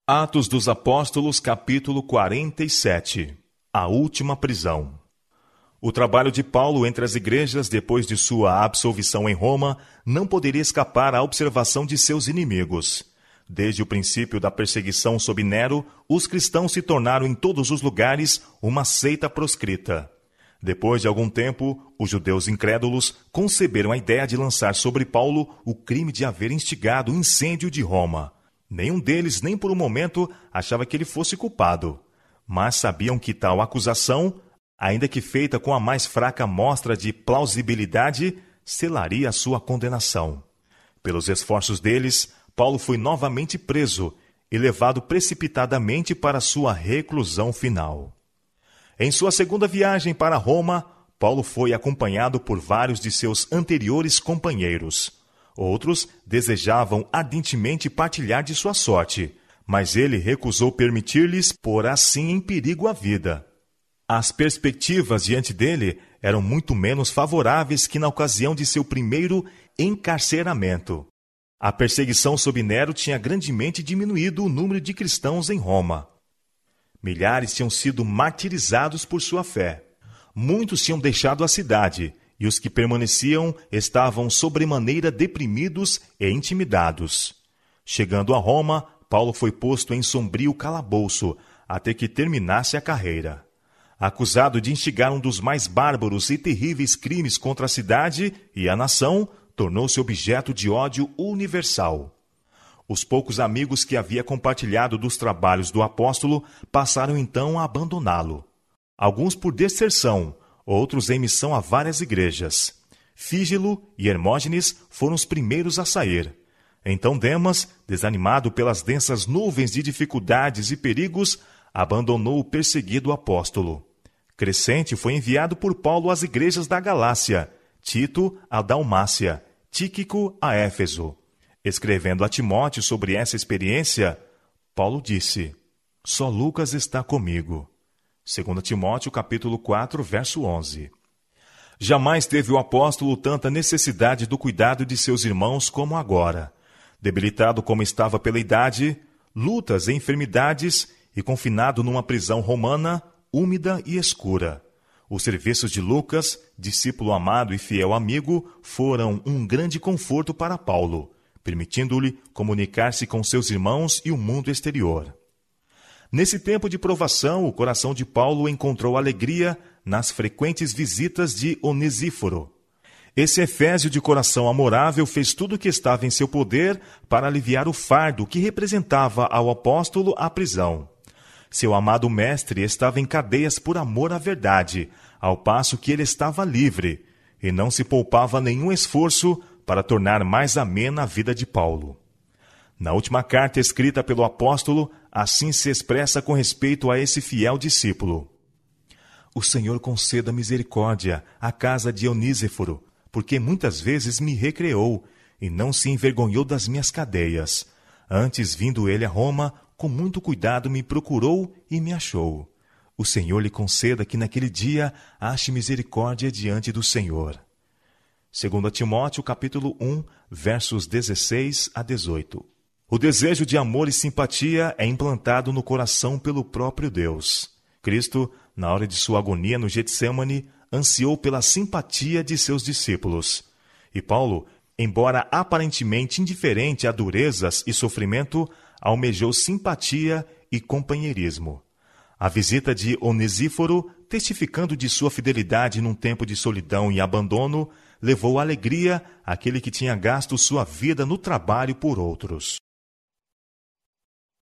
Atos dos Apóstolos, capítulo 47. A última prisão. O trabalho de Paulo entre as igrejas, depois de sua absolvição em Roma, não poderia escapar à observação de seus inimigos. Desde o princípio da perseguição sob Nero, os cristãos se tornaram em todos os lugares uma seita proscrita. Depois de algum tempo, os judeus incrédulos conceberam a ideia de lançar sobre Paulo o crime de haver instigado o incêndio de Roma. Nenhum deles, nem por um momento, achava que ele fosse culpado. Mas sabiam que tal acusação, ainda que feita com a mais fraca mostra de plausibilidade, selaria a sua condenação. Pelos esforços deles, Paulo foi novamente preso e levado precipitadamente para sua reclusão final. Em sua segunda viagem para Roma, Paulo foi acompanhado por vários de seus anteriores companheiros. Outros desejavam ardentemente partilhar de sua sorte, mas ele recusou permitir-lhes pôr assim em perigo a vida. As perspectivas diante dele eram muito menos favoráveis que na ocasião de seu primeiro encarceramento. A perseguição sob Nero tinha grandemente diminuído o número de cristãos em Roma. Milhares tinham sido martirizados por sua fé. Muitos tinham deixado a cidade, e os que permaneciam estavam sobremaneira deprimidos e intimidados. Chegando a Roma, Paulo foi posto em sombrio calabouço, até que terminasse a carreira. Acusado de instigar um dos mais bárbaros e terríveis crimes contra a cidade e a nação, tornou-se objeto de ódio universal. Os poucos amigos que havia compartilhado dos trabalhos do apóstolo passaram então a abandoná-lo. Alguns por deserção, outros em missão a várias igrejas. Fígelo e Hermógenes foram os primeiros a sair. Então Demas, desanimado pelas densas nuvens de dificuldades e perigos, abandonou o perseguido apóstolo. Crescente foi enviado por Paulo às igrejas da Galácia, Tito à Dalmácia, Tíquico a Éfeso. Escrevendo a Timóteo sobre essa experiência, Paulo disse: "Só Lucas está comigo." 2 Timóteo, capítulo 4, verso 11. Jamais teve o apóstolo tanta necessidade do cuidado de seus irmãos como agora. Debilitado como estava pela idade, lutas e enfermidades e confinado numa prisão romana, úmida e escura. Os serviços de Lucas, discípulo amado e fiel amigo, foram um grande conforto para Paulo, permitindo-lhe comunicar-se com seus irmãos e o mundo exterior. Nesse tempo de provação, o coração de Paulo encontrou alegria nas frequentes visitas de Onesíforo. Esse efésio de coração amorável fez tudo o que estava em seu poder para aliviar o fardo que representava ao apóstolo a prisão. Seu amado mestre estava em cadeias por amor à verdade, ao passo que ele estava livre, e não se poupava nenhum esforço para tornar mais amena a vida de Paulo. Na última carta escrita pelo apóstolo, assim se expressa com respeito a esse fiel discípulo: "O Senhor conceda misericórdia à casa de Onesíforo, porque muitas vezes me recreou e não se envergonhou das minhas cadeias. Antes, vindo ele a Roma, com muito cuidado me procurou e me achou. O Senhor lhe conceda que naquele dia ache misericórdia diante do Senhor." 2 Timóteo, capítulo 1, versos 16 a 18. O desejo de amor e simpatia é implantado no coração pelo próprio Deus. Cristo, na hora de sua agonia no Getsêmani, ansiou pela simpatia de seus discípulos. E Paulo, embora aparentemente indiferente a durezas e sofrimento, almejou simpatia e companheirismo. A visita de Onesíforo, testificando de sua fidelidade num tempo de solidão e abandono, levou alegria àquele que tinha gasto sua vida no trabalho por outros.